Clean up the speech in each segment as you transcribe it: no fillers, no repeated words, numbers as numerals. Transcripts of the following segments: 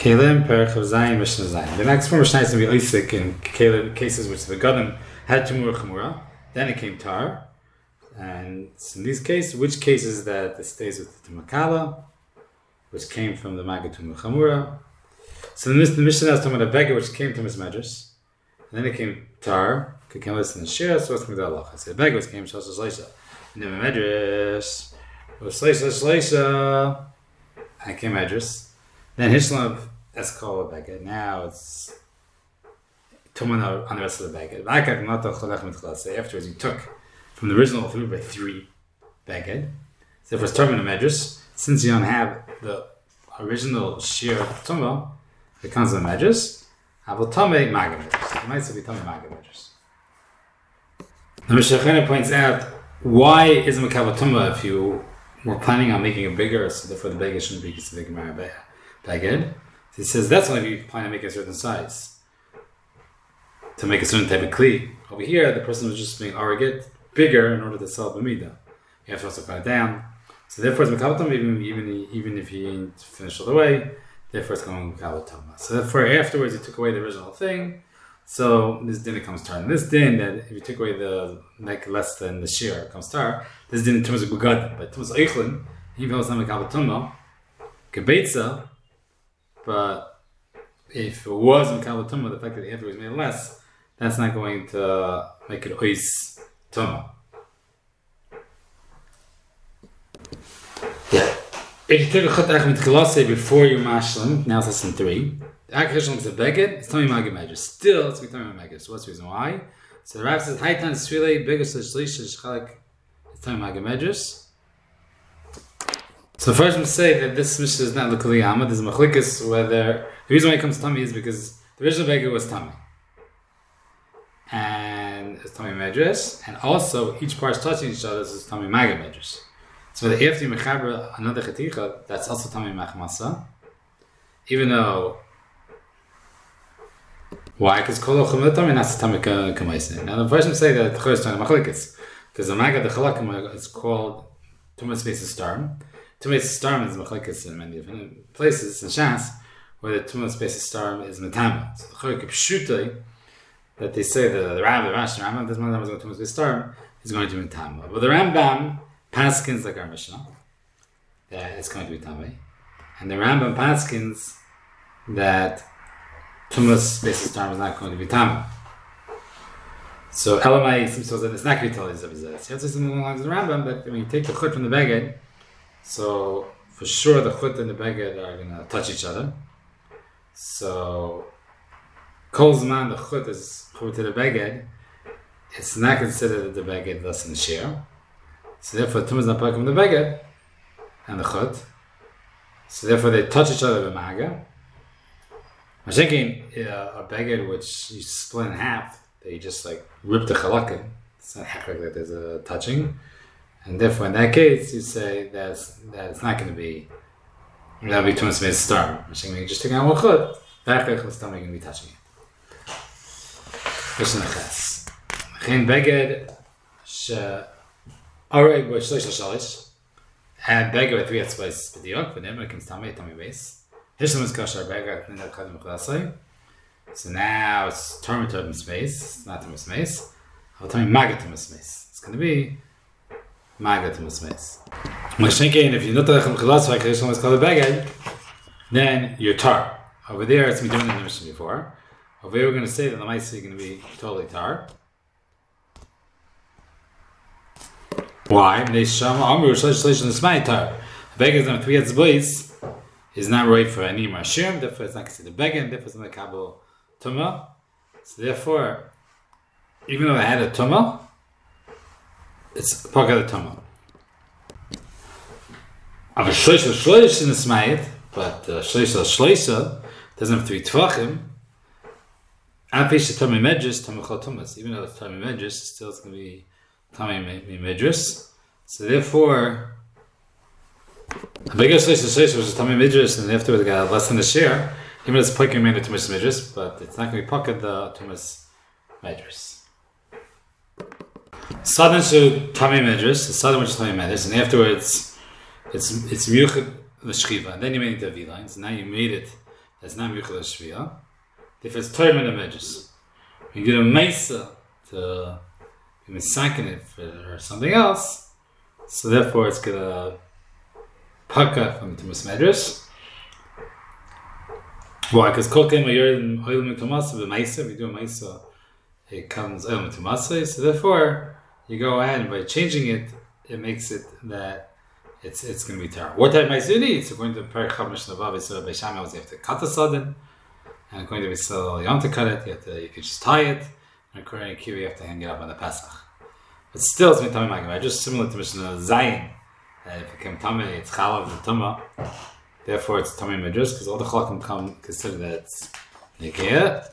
Kalim, Perich of Zayin, Mishnah Zayin. The next four Mishnahs will be Isaac in cases which the Gadim had Tumur Chamura, then it came Tar. And in these cases, which cases that it stays with the Tumakala, which came from the Maggid Tumur Chamura. So the Mishnah has talking about a beggar which came to his Medrash, and then it came Tar, came listen to Shira, so it's going to be the Allah. So the beggar which came Shosha Shleisha, and then Medrash, was Shleisha, and it came Medrash. Then Hishlav, that's called a beggar. Now it's Tumana on the rest of the beggar. Afterwards, you took from the original 3 by 3 beggar. So if it's Tumana Medrash, since you don't have the original Shir Tumah, it comes in the Medrash. Aval Tamei Maggid Medrash. It might still be Tamei Maggid Medrash. The Mishnah points out why is Makabel Tumah if you were planning on making it bigger, so therefore the beggar shouldn't be considered Beggar. He says that's only if you plan to make a certain size, to make a certain type of kli. Over here, the person was just being arrogant, bigger in order to sell b'midah. You have to also cut it down. So therefore, it's Makabel Tumah even if he ain't finished all the way. Therefore, it's going to Makabel Tumah. So therefore, afterwards, he took away the original thing. So this din it comes tar. And this din that if you took away the like less than the shir, it comes tar. This din in terms of gugad, but terms of eichlin, even though it's not Makabel Tumah, kebeitza. But if it was Makabel Tumah, the fact that the afterwards made it less, that's not going to make it ois tumah. Yeah. If you took a chut mit chalase before you mashlim, now it's less than 3. The akashlim is a beged, it's Tamei Maggid Medrash. Still, it's Tamei Maggid. So what's the reason why? So the Rav says, Haitan Sfilei, biggest Shlish, Shchalek, it's Tamei Maggid Medrash. So first we say that this Mishnah is not L'Kuli Yama, there's a Machlikas whether, the reason why it comes Tamei is because the original beged was Tamei. And it's Tamei Medrash, and also each part is touching each other, so it's Tamei Maggid Medrash. So the after you mechaber another chaticha, that's also Tamei Machmasa. Even though, why? Because kol ochim Tamei that's Tamei Kamaisin. Now the person say that the Chor is Tamei Machlikas, because the Maggid the Chalakim is called Tumah Space Starm. Tumah Starm is Machlikas in many different places in Shas, where the Tumah Space Starm is Metama. So the Chor Kipshutai, that they say the Rav, the Rash, the Rambam, this one that was going to Tumah Space Starm is going to be Metama. But the Rambam Paskins like our Mishnah, that it's going to be Tamei. And the Rambam Paskins that Tumas basis term is not going to be Tamei. So Elamai seems to say that it's not going to be Talei Zebizah. You have to say something along the lines of the Rambam, but when you take the chut from the beged, so for sure the chut and the beged are going to touch each other. So Kol Zman, the chut is chut to the beged, it's not considered the beged less than the share. So therefore, Tumah is not part of the beged and the chut. So therefore, they touch each other with maga. I'm thinking a beged which you split in half, that you just like rip the chalakim. It's not hekrak that there's a touching, and therefore, in that case, you say that it's not going to be that'll be Tumah Smeis Star. I'm thinking you just take out one chut, that hekrak is still going to be touching it. Listen to this. Chen beged she. Alright, but shalish. And beggar with 3 etzbais b'diok, but then when it comes Tamei base. Hishlam is kashar beggar, and then kadim chlasai. So now it's Tamei space, it's not Tamei space. I'll tell you Maggid Tamei space. It's going to be Maggid Tamei space. Mashenkein, if you're not telling chlasai, Hishlam is called a beggar, then you're tar. Over there, it's been doing in the mission before. Over here, we're going to say that the mice are going to be totally tar. Why? The beggar on 3 etzbais is not right for any mashim, therefore it's not considered beggar, therefore it's not Makabel Tumah. So therefore, even though I had a Tumah, it's Pakad Tumah. I have a Shleisha in the Smayit, but Shleisha doesn't have 3 Tvachim. Afish Tamei Medrash, Tamei Chol Tumas. Even though it's Tamei Medrash, still it's going to be Tamei Medrash. So therefore, a bigger Shleisha was Tamei Medrash, and afterwards it got less than the share. Even though it's Poker made the Tumas Medrash, but it's not going to be Poker the Tumas Medrash. Sudden to Tamei Medrash, the sudden which is Tamei Medrash, and afterwards it's Miyuchad L'Shchiva. Then you made it to V lines, and now you made it It's not Yuchel Shviyah. If it's Torah in the Medrash, you get a Mesa to be misaken it or something else, so therefore it's gonna paka from the Medrash. Why? Because Kol Keim Ayer Oil Mitumasa, the Mesa, if you do a Mesa, it comes Oil Mitumasa, so therefore you go ahead and by changing it, it makes it that it's going to be Torah. What type of Mesa you need? So according to Perek Chav Mishnah Vav, so by Shammai you have to cut the sudden. And according to Misal, you don't have to cut it, you can just tie it. And according to Kiwi, you have to hang it up on the Pesach. But still, it's Mitami Magam, just similar to Mishnah Zayin. If it became Tame, it's Chalav and Tumah. Therefore, it's Tame Midrash, because all the Chalakim come consider that it's Nikeh.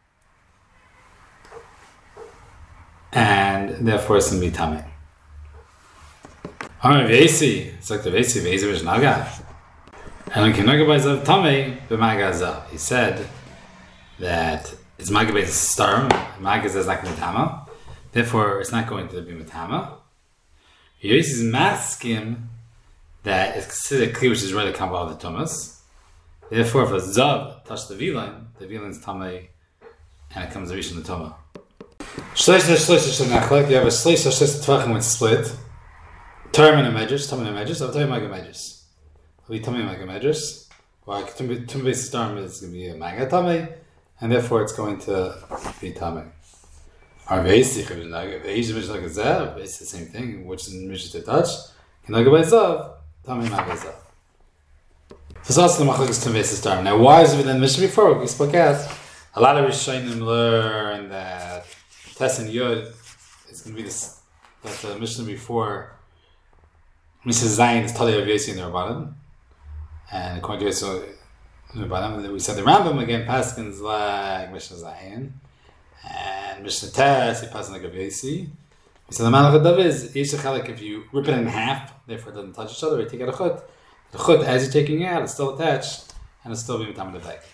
And therefore, it's going to be Tame. Alright, Vesi, it's like the Vesi Vishnaga. And when Kinaga by Zav Tame, B'Maga Zav. He said that it's Magabe Starm, Magaze is not going to be Tama, therefore it's not going to be Matama. Yosis is masking that it's considered clear, which is really Kabbalah of the Thomas. Therefore, if a Zav touched the V-line is Tame, and it comes to Rishon the Tama. Shleisha Shenachlek, you have a Shleisha Tvachim with split. Term and a Medrash, Tame and a Medrash, I'll tell you Maga Medrash. It'll be Tame and Maga Medrash. Why? Tumbe Starm is going to be a Maga Tame, and therefore it's going to be Tame. It's the same thing, which is Mishnah to touch. Kinaga by Zav, Tame Maga Zav. So it's also the Machlokes Tumbe Starm. Now, why is it within Mishnah before? We spoke out. A lot of Rishonim learn that Tes and Yud is going to be this, that the Mishnah before Mrs. Zayin is Tali of Yossi in the Rabbanim. And according to Yossi in the Rabbanim, we said the Rambam again, Paskins like Mishnah Zayin. And Mishnah Tes, he passes like a Yossi. We said the Malach Adav is, Yeshachalik, if you rip it in half, therefore it doesn't touch each other, you take out a chut. The chut, as you're taking it out, it's still attached, and it's still being with the bag.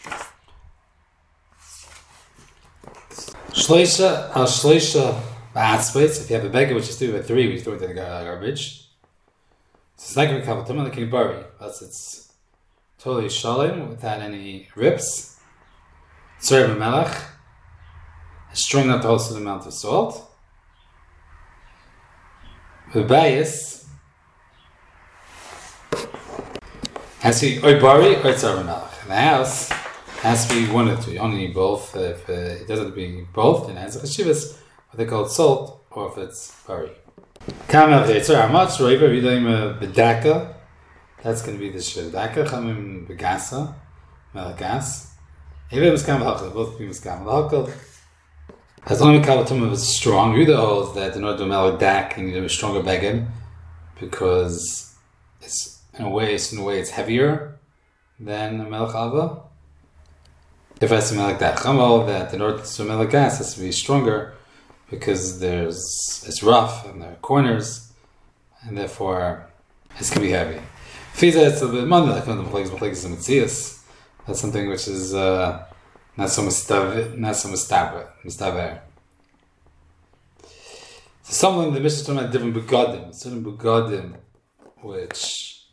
Shleisha, Ba'atzbeitz, if you have a beggar, which is 2 by 3, we throw it in the garbage. So it's not going to be Kabbalah Tumah, like in Bari. It's totally Shalom, without any rips. Serve a melech. It's strong enough to hold the amount of salt. The bias has to be or Bari or Serve a melech. In the house, has to be one or two. You only need both. If it doesn't be both, then it has a cheshivas, what they call salt, or if it's Bari. Kamel Chetzer, how much? Roiva, Vidaim Bedaka. That's going to be the Shedaka. Chamim Begasa. Melagas. Even Miskam Hakal, both be Miskam Hakal. As long as Kabbalah Tumah is strong, Yudah holds that in order to do Meladak, you need a stronger beggar, because it's in a way it's heavier than a Melech Alva. If it's something like that, Chamal, that in order to do Melagas, it has to be stronger, because it's rough and there are corners, and therefore it's going to be heavy. Fiza, it's a little bit money, like one of the Machlekes and Metzias. That's something which is not so mustaver. So something in the Mishnah talking about different begadim, certain begadim, which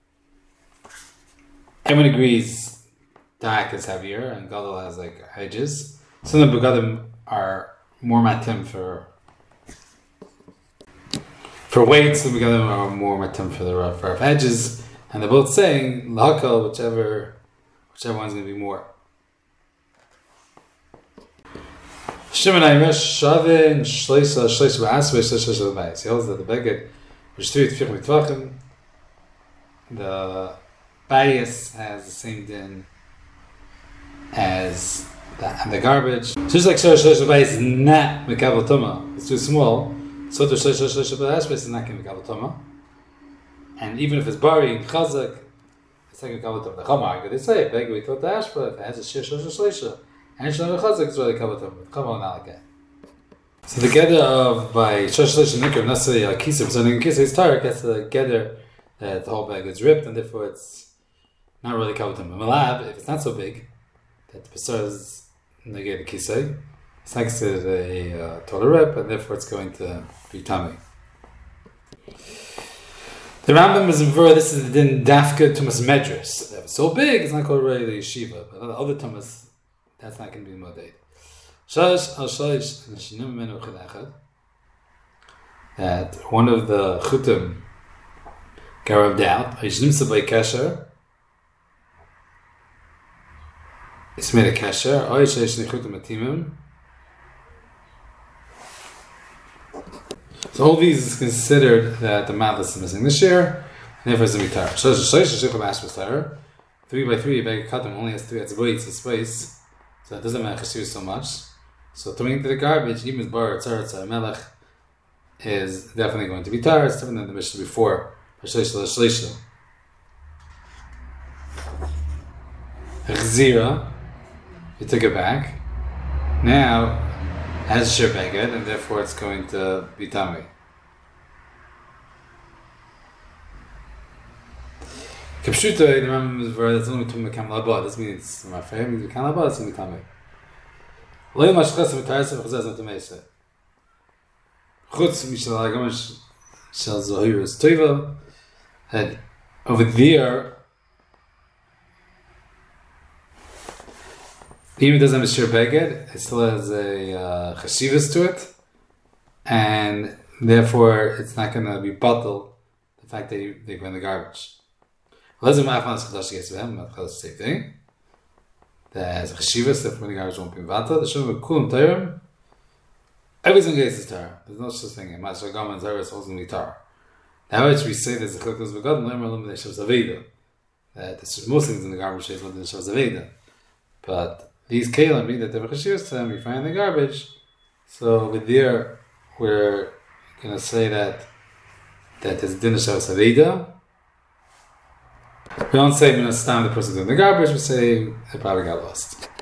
everyone agrees Dak is heavier and Gadol has like edges. Some of the begadim are more matim for weights, the begadim are more matim for the rough edges, and they're both saying lahakal, whichever one's going to be more. Shimon Aimesh Shavin Shleisa Ba'asve Shleisa Ba'as. He holds that the beggar which 3 to 5 mitvachim, the bias has the same din as the garbage. So just like Shleisa Ba'as is not Mekabel Tumah, it's too small, so to Shleisa Ba'as is not going to Mekabel Tumah. And even if it's Bari and Chazak, it's like Mekabel Tumah. The Chamar, they say, beggar we thought the Ashba, if it has a Shleisa, and Shalom Chazak is really Kabbalah Tumah. Kabbalah not like that. So the gather of by Shosh Lish and Nikr, necessarily a Kisim, so in Kisim, it's Tarek, that's the gather that the whole bag is ripped, and therefore it's not really Kabbalah Tumah. Malab, if it's not so big, that the Pesar is negate the Kisei, it's not considered a total rip, and therefore it's going to be Tami. The Rambam is inver. This is the din dafka tumas medras. If it's so big, it's not called really yeshiva. But other tumas, that's not going to be moded. Shalish al shalish nishinim menu chilachad. That one of the chutim garabed out. Yishnimsa by kasher. It's made a kasher. Oy shalish nichutim atimim. So all these is considered that the mathis is missing the share, and therefore it's a mitar. So 3 by 3, bag katam only has 3 etzboitz, it's space, so it doesn't matter chashiv so much. So throwing into the garbage, even bar tzaratz melech, is definitely going to be tar. It's different than the mission before. Chzira, you took it back. Now, has shir beged, and therefore it's going to be tamei. Kapshuta, the Rambam is where that's only to mekam labad. This means my favorite means mekam labad. It's going to be tamei. Lo yom hashchas v'tarsa v'chazaz not tameisa. Chutz mishal hagamash shel zohirus toiva. And over there, even if it doesn't have a shir beged, it still has a chashivas to it, and therefore it's not going to be bottled, the fact that they go in the garbage. Same thing. That has a chashivas, therefore the garbage won't be bottled. The shum kulam tayrim, everything gets is tar. There's no such thing. Masha Gama and Zaris holds in the tar. Now which we say there's a chilkus begotten, lemer lim the shavs aveda. That there's most things in the garbage is lim the shavs aveda. But these kalim mean that they have chashivas to them, we find in the garbage. So with there, we're going to say that there's din shavs aveda. We don't say, the person doing the garbage, we say, it probably got lost.